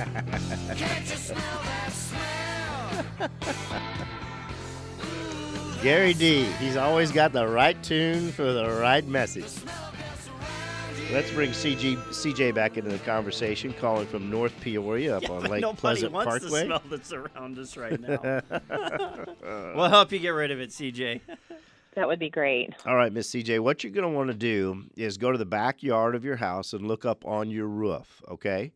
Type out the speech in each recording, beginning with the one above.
Can't you smell that smell? Gary D, he's always got the right tune for the right message. Let's bring CJ back into the conversation, calling from North Peoria up on Lake Pleasant wants Parkway. the smell that's around us right now. We'll help you get rid of it, CJ. That would be great. All right, Miss CJ, what you're going to want to do is go to the backyard of your house and look up on your roof, okay?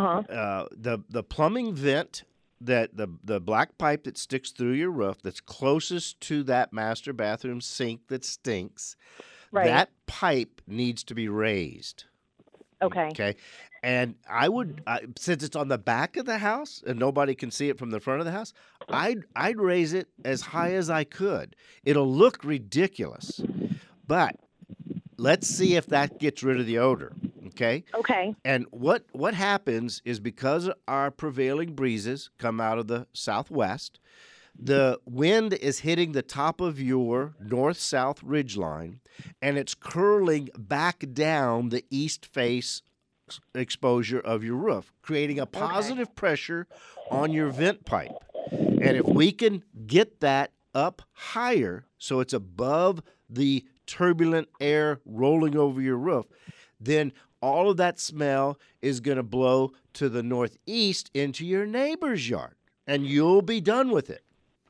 The plumbing vent, that the black pipe that sticks through your roof that's closest to that master bathroom sink that stinks, Right. that pipe needs to be raised. Okay. Okay. And I would, since it's on the back of the house and nobody can see it from the front of the house, I'd raise it as high as I could. It'll look ridiculous, but let's see if that gets rid of the odor. Okay. Okay. And what happens is, because our prevailing breezes come out of the southwest, the wind is hitting the top of your north-south ridge line, and it's curling back down the east face exposure of your roof, creating a positive pressure on your vent pipe. And if we can get that up higher so it's above the turbulent air rolling over your roof, then all of that smell is going to blow to the northeast into your neighbor's yard, and you'll be done with it.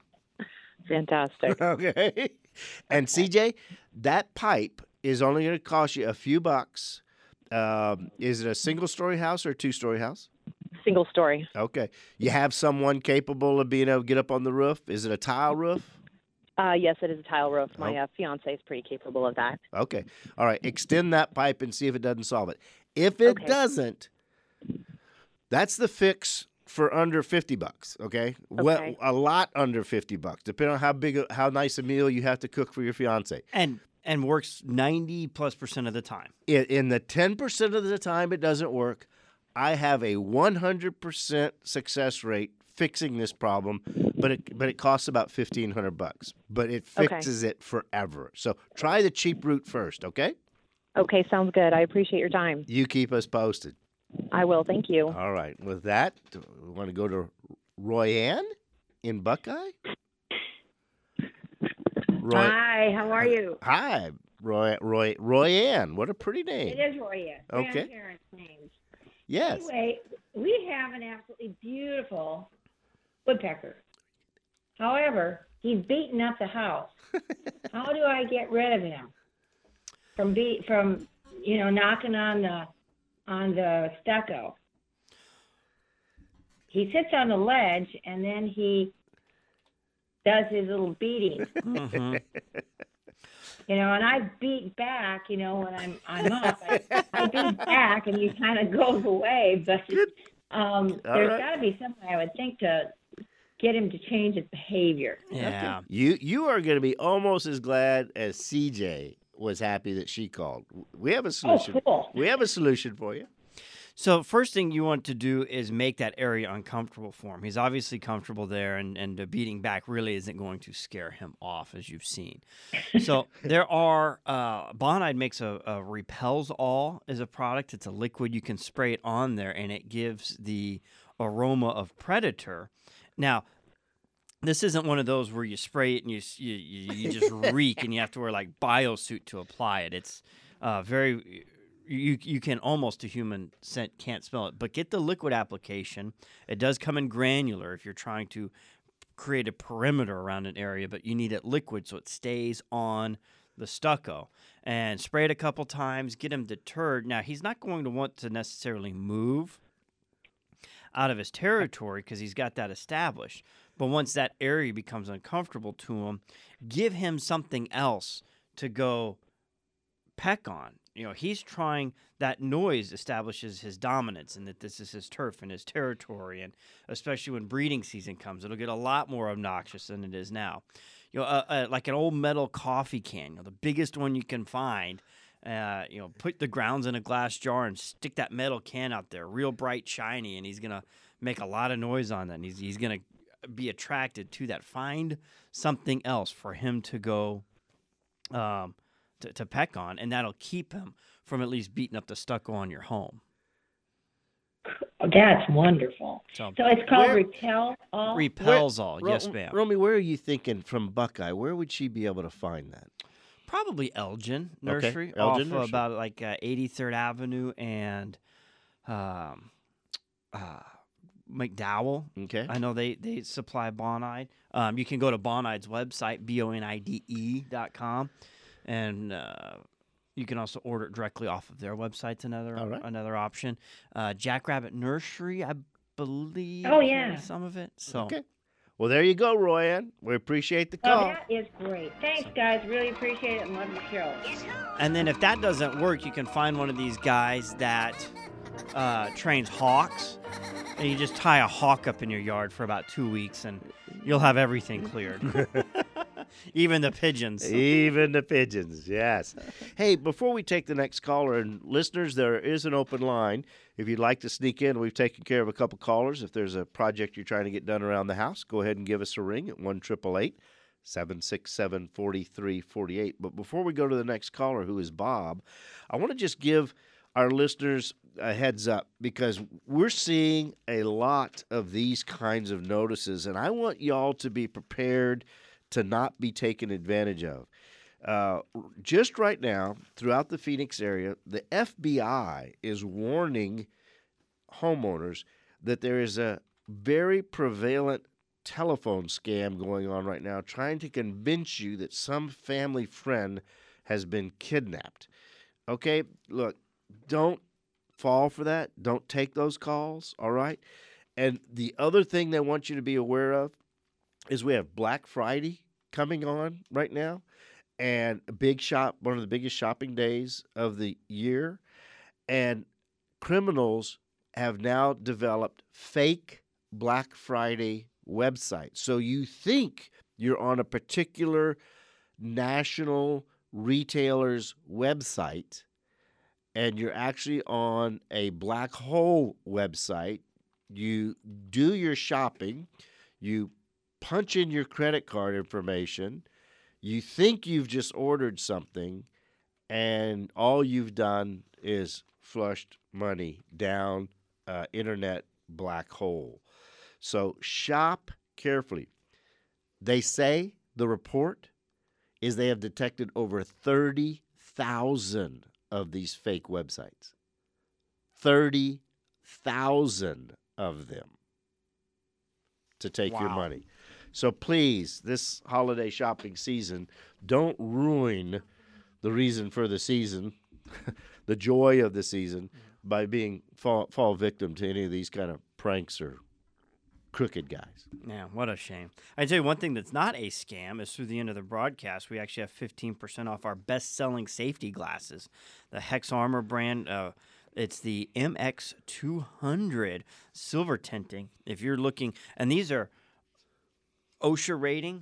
Fantastic. Okay. And CJ, that pipe is only going to cost you a few bucks. Is it a single-story house or a two-story house? Single story. Okay. You have someone capable of being able to get up on the roof? Is it a tile roof? Yes, it is a tile roof. My fiance is pretty capable of that. Okay. All right. Extend that pipe and see if it doesn't solve it. If it doesn't, that's the fix for under $50. Okay. Well, a lot under $50, depending on how nice a meal you have to cook for your fiance. And works 90+% of the time. In the 10% of the time it doesn't work, I have a 100% success rate fixing this problem, but it costs about $1,500. But it fixes it forever. So try the cheap route first, okay? Okay, sounds good. I appreciate your time. You keep us posted. I will. Thank you. All right. With that, we want to go to Royanne in Buckeye. Hi, how are you? Hi, Royanne. What a pretty name. It is Royanne. Okay. Grandparents' names. Yes. Anyway, we have an absolutely beautiful woodpecker. However, he's beaten up the house. How do I get rid of him from knocking on the stucco? He sits on the ledge and then he does his little beating. Mm-hmm. And I beat back, when I'm up. I beat back and he kind of goes away. But there's got to be something, I would think, to get him to change his behavior. Yeah. You are going to be almost as glad as CJ was happy that she called. We have a solution. Oh, cool. We have a solution for you. So first thing you want to do is make that area uncomfortable for him. He's obviously comfortable there, and the beating back really isn't going to scare him off, as you've seen. So there are Bonide makes a Repels All as a product. It's a liquid. You can spray it on there, and it gives the aroma of Predator. Now, this isn't one of those where you spray it and you just reek and you have to wear like biosuit to apply it. It's very... You can almost, a human scent can't smell it, but get the liquid application. It does come in granular if you're trying to create a perimeter around an area, but you need it liquid so it stays on the stucco. And spray it a couple times, get him deterred. Now, he's not going to want to necessarily move out of his territory because he's got that established. But once that area becomes uncomfortable to him, give him something else to go peck on. He's trying, that noise establishes his dominance and that this is his turf and his territory. And especially when breeding season comes, it'll get a lot more obnoxious than it is now. Like an old metal coffee can, the biggest one you can find, put the grounds in a glass jar and stick that metal can out there, real bright, shiny, and he's going to make a lot of noise on that. And he's going to be attracted to that. Find something else for him to go to peck on, and that'll keep him from at least beating up the stucco on your home. Oh, that's wonderful. So, So it's called Where- Repel All. repels all. Yes, Ro- ma'am. Romy, where are you thinking from Buckeye? Where would she be able to find that? Probably Elgin Nursery, Elgin off Nursery. about like 83rd Avenue and McDowell. Okay. I know they supply Bonide. You can go to Bonide's website, bonide.com, and you can also order it directly off of their website. Another All right. another option. Jackrabbit Nursery, I believe. Oh, carries yeah. some of it. So Okay. Well, there you go, Royanne. We appreciate the Oh, call. that is great. Thanks, guys. Really appreciate it and love the show. And then if that doesn't work, you can find one of these guys that trains hawks, and you just tie a hawk up in your yard for about 2 weeks, and you'll have everything cleared. Even the pigeons. Even the pigeons, yes. Hey, before we take the next caller, and listeners, there is an open line. If you'd like to sneak in, we've taken care of a couple callers. If there's a project you're trying to get done around the house, go ahead and give us a ring at 1-888-767-4348. But before we go to the next caller, who is Bob, I want to just give our listeners a heads up because we're seeing a lot of these kinds of notices, and I want y'all to be prepared to not be taken advantage of. Just right now, throughout the Phoenix area, the FBI is warning homeowners that there is a very prevalent telephone scam going on right now, trying to convince you that some family friend has been kidnapped. Okay, look, don't fall for that. Don't take those calls, all right? And the other thing they want you to be aware of is we have Black Friday coming on right now, and a big shop, one of the biggest shopping days of the year, and criminals have now developed fake Black Friday websites. So you think you're on a particular national retailer's website, and you're actually on a black hole website. You do your shopping, you punch in your credit card information, you think you've just ordered something, and all you've done is flushed money down internet black hole. So shop carefully. They say the report is they have detected over 30,000 of these fake websites. 30,000 of them to take your Wow. money. So please, this holiday shopping season, don't ruin the reason for the season, the joy of the season, by being fall victim to any of these kind of pranks or crooked guys. Yeah, what a shame. I tell you one thing that's not a scam is through the end of the broadcast, we actually have 15% off our best-selling safety glasses. The Hex Armor brand, it's the MX200 silver tinting. If you're looking, and these are OSHA rating,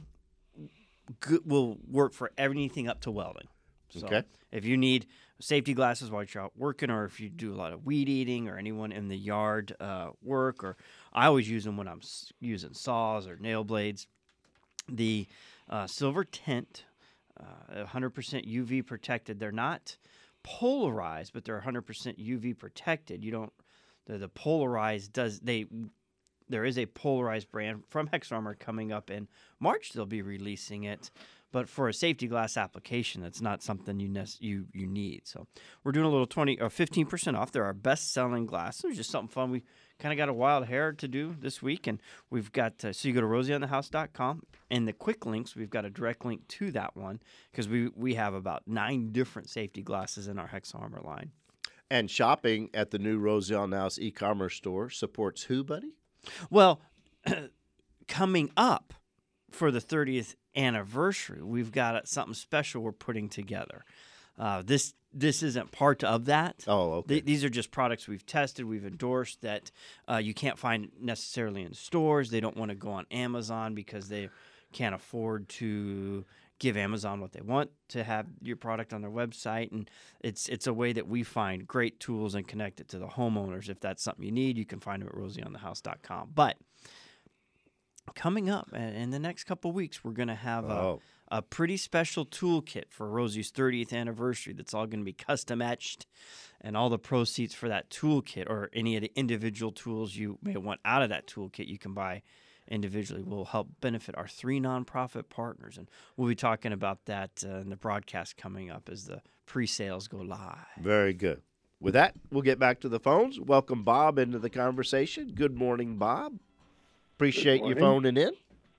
will work for anything up to welding. So Okay. if you need safety glasses while you're out working, or if you do a lot of weed eating, or anyone in the yard work, or I always use them when I'm using saws or nail blades. The silver tint, 100% UV protected. They're not polarized, but they're 100% UV protected. You don't. The polarized does they. There is a polarized brand from Hex Armor coming up in March. They'll be releasing it. But for a safety glass application, that's not something you need. So we're doing a little 20 or 15% off. They're our best-selling glasses. It was just something fun. We kind of got a wild hair to do this week, and we've got so you go to rosieonthehouse.com, and the quick links, we've got a direct link to that one because we have about 9 different safety glasses in our Hex Armor line. And shopping at the new Rosie on the House e-commerce store supports who, buddy? Well, coming up for the 30th anniversary, we've got something special we're putting together. This isn't part of that. Oh, okay. These are just products we've tested, we've endorsed that you can't find necessarily in stores. They don't want to go on Amazon because they can't afford to give Amazon what they want to have your product on their website. And it's a way that we find great tools and connect it to the homeowners. If that's something you need, you can find them at rosieonthehouse.com. But coming up in the next couple of weeks, we're going to have a a pretty special toolkit for Rosie's 30th anniversary that's all going to be custom etched. And all the proceeds for that toolkit or any of the individual tools you may want out of that toolkit you can buy individually will help benefit our 3 nonprofit partners. And we'll be talking about that in the broadcast coming up as the pre-sales go live. Very good. With that, we'll get back to the phones. Welcome Bob into the conversation. Good morning, Bob. Appreciate you phoning in.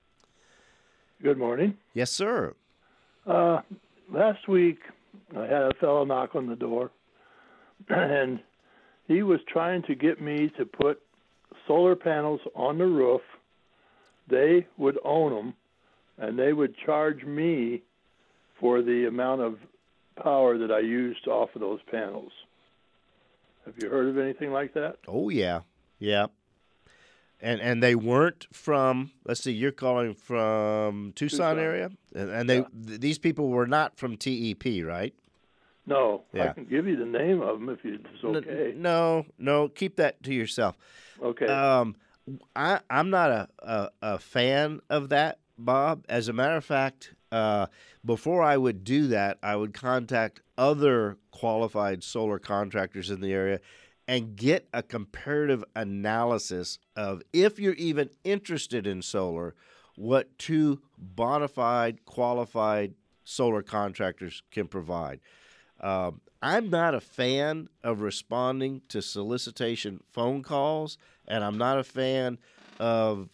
Good morning. Yes, sir. Last week, I had a fellow knock on the door, and he was trying to get me to put solar panels on the roof. They would own them, and they would charge me for the amount of power that I used off of those panels. Have you heard of anything like that? Oh, yeah. Yeah. And they weren't from, let's see, you're calling from Tucson area? And they these people were not from TEP, right? No. Yeah. I can give you the name of them if it's okay. No, keep that to yourself. Okay. I'm not a fan of that, Bob. As a matter of fact, before I would do that, I would contact other qualified solar contractors in the area and get a comparative analysis of, if you're even interested in solar, what 2 bona fide, qualified solar contractors can provide. I'm not a fan of responding to solicitation phone calls, and I'm not a fan of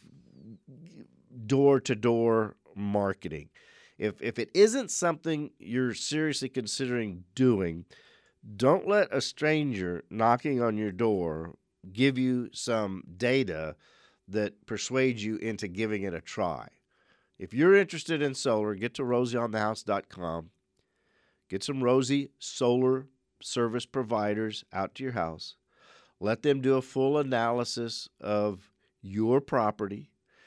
door-to-door marketing. If it isn't something you're seriously considering doing, don't let a stranger knocking on your door give you some data that persuades you into giving it a try. If you're interested in solar, get to rosieonthehouse.com. Get some Rosie solar service providers out to your house. Let them do a full analysis of your property,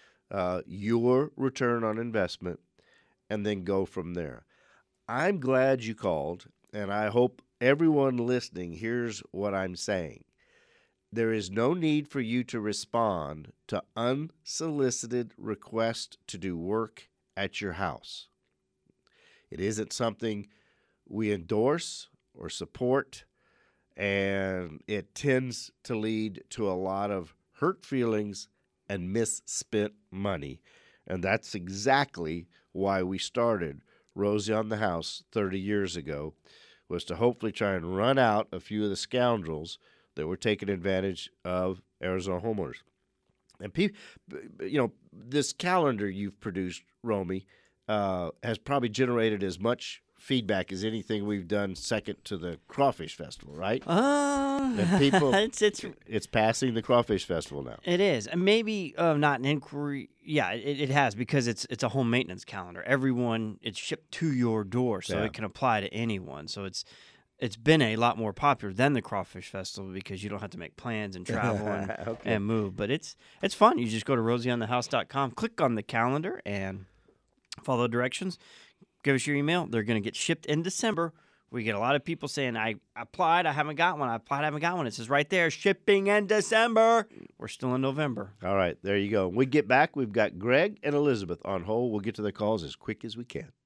your return on investment, and then go from there. I'm glad you called, and I hope everyone listening hears what I'm saying. There is no need for you to respond to unsolicited requests to do work at your house. It isn't something we endorse or support, and it tends to lead to a lot of hurt feelings and misspent money. And that's exactly why we started Rosie on the House 30 years ago, was to hopefully try and run out a few of the scoundrels that were taking advantage of Arizona homeowners. And people, this calendar you've produced, Romy, has probably generated as much feedback as anything we've done second to the Crawfish Festival, right? And people, it's passing the Crawfish Festival now. It is, and maybe not an inquiry. Yeah, it has, because it's a home maintenance calendar. It's shipped to your door, so it can apply to anyone. So it's been a lot more popular than the Crawfish Festival because you don't have to make plans and travel and move. But it's fun. You just go to rosieonthehouse.com, click on the calendar, and follow directions. Give us your email. They're going to get shipped in December. We get a lot of people saying, I applied, I haven't got one. I applied, I haven't got one. It says right there, shipping in December. We're still in November. All right, there you go. When we get back, we've got Greg and Elizabeth on hold. We'll get to their calls as quick as we can.